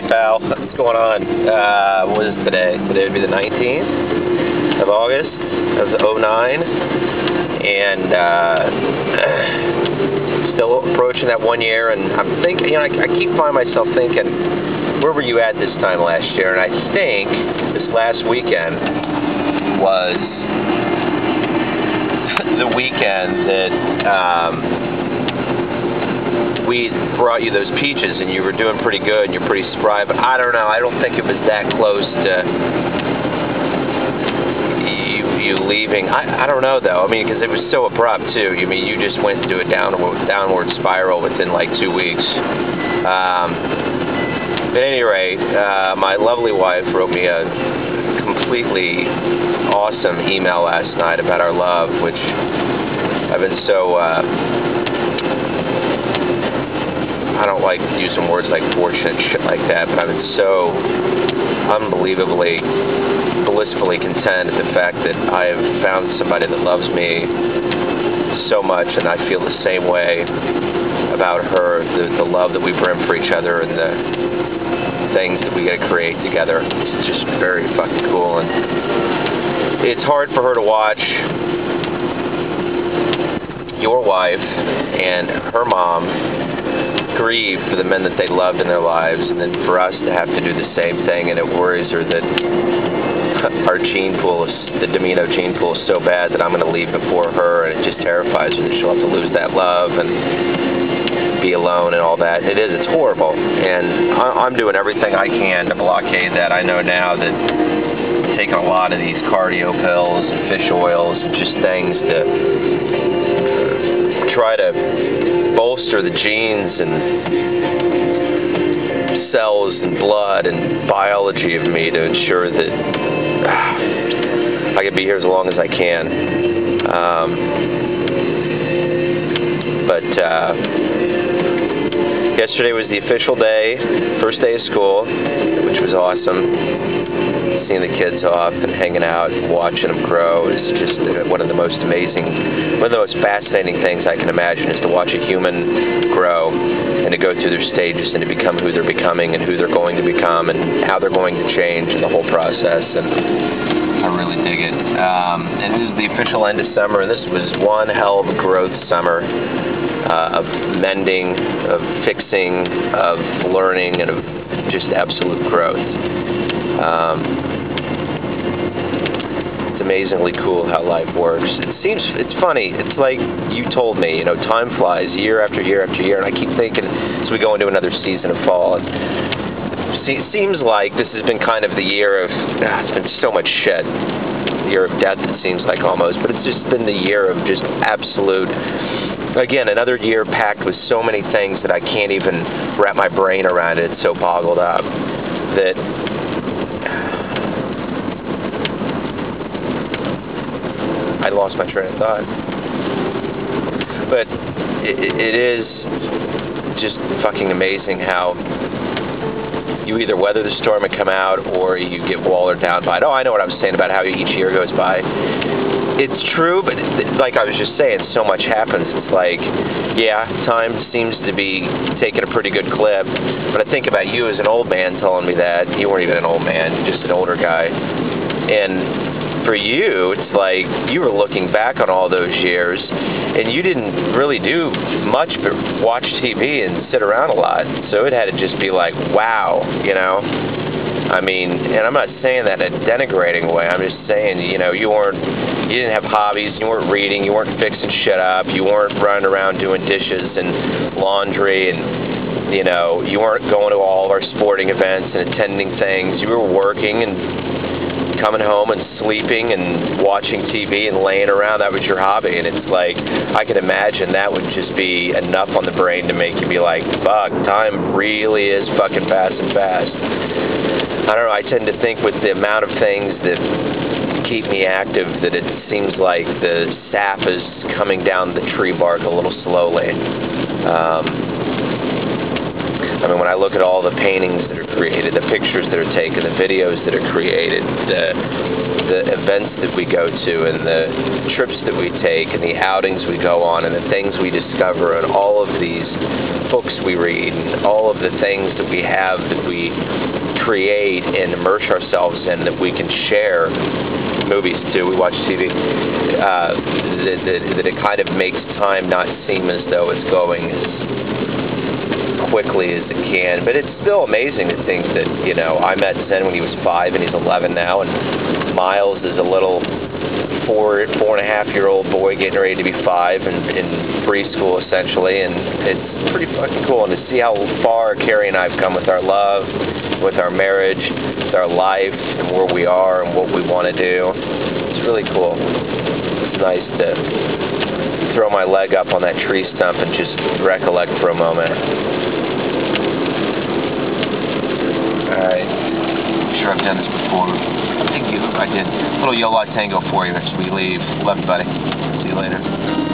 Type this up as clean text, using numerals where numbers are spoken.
pal? What's going on? What is today? Today would be the 19th of August of '09, and still approaching that 1 year. And I'm thinking, I keep finding myself thinking, where were you at this time last year? And I think this last weekend was the weekend that we brought you those peaches, and you were doing pretty good and you're pretty spry, but I don't know, I don't think it was that close to you leaving. I don't know though, I mean, because it was so abrupt too. You mean, you just went into a downward spiral within like 2 weeks. At any rate, my lovely wife wrote me a completely awesome email last night about our love, which I've been so I don't like using words like fortunate, shit like that, but I've been so unbelievably, blissfully content at the fact that I have found somebody that loves me so much, and I feel the same way about her, the love that we bring for each other and the things that we get to create together. It's just very fucking cool, and it's hard for her to watch your wife and her mom grieve for the men that they loved in their lives, and then for us to have to do the same thing. And it worries her that our gene pool, the Domino gene pool, is so bad that I'm going to leave before her, and it just terrifies her that she'll have to lose that love and be alone and all that. It's horrible, and I'm doing everything I can to blockade that. I know now that I'm taking a lot of these cardio pills and fish oils and just things to try to bolster the genes and cells and blood and biology of me to ensure that I can be here as long as I can. But yesterday was the official day, first day of school, which was awesome. Seeing the kids off and hanging out and watching them grow is just one of the most fascinating things I can imagine, is to watch a human grow and to go through their stages and to become who they're becoming and who they're going to become and how they're going to change in the whole process. And I really dig it. And it was the official end of summer, and this was one hell of a growth summer. Of mending, of fixing, of learning, and of just absolute growth. It's amazingly cool how life works. It's funny. It's like you told me, time flies year after year after year, and I keep thinking as we go into another season of fall, it seems like this has been kind of the year of, it's been so much shit. The year of death, it seems like, almost, but it's just been the year of just absolute, again, another year packed with so many things that I can't even wrap my brain around it. It's so boggled up that I lost my train of thought. But it is just fucking amazing how you either weather the storm and come out, or you get wallowed down by it. Oh, I know what I was saying about how each year goes by. It's true, but like I was just saying, so much happens. It's like, yeah, time seems to be taking a pretty good clip. But I think about you as an old man telling me that. You weren't even an old man, just an older guy. And for you, it's like you were looking back on all those years, and you didn't really do much but watch TV and sit around a lot. So it had to just be like, wow, I mean, and I'm not saying that in a denigrating way. I'm just saying, you didn't have hobbies, you weren't reading, you weren't fixing shit up, you weren't running around doing dishes and laundry, and you weren't going to all of our sporting events and attending things. You were working and coming home and sleeping and watching TV and laying around. That was your hobby. And it's like, I can imagine that would just be enough on the brain to make you be like, fuck, time really is fucking passing fast. I don't know, I tend to think with the amount of things that keep me active that it seems like the sap is coming down the tree bark a little slowly. I mean, when I look at all the paintings that are created, the pictures that are taken, the videos that are created, the events that we go to, and the trips that we take, and the outings we go on, and the things we discover, and all of these books we read, and all of the things that we have that we create and immerse ourselves in that we can share. Movies too, we watch TV, that it kind of makes time not seem as though it's going as quickly as it can. But it's still amazing to think that, you know, I met Zen when he was 5 and he's 11 now, and Miles is a little 4.5-year-old boy getting ready to be 5 and in preschool essentially, and it's pretty fucking cool. And to see how far Carrie and I have come with our love, with our marriage, with our life, and where we are and what we want to do, it's really cool. It's nice to throw my leg up on that tree stump and just recollect for a moment. Alright, I'm sure I've done this before. Thank you, I did. Little Yo La Tango for you as we leave. Love you, buddy. See you later.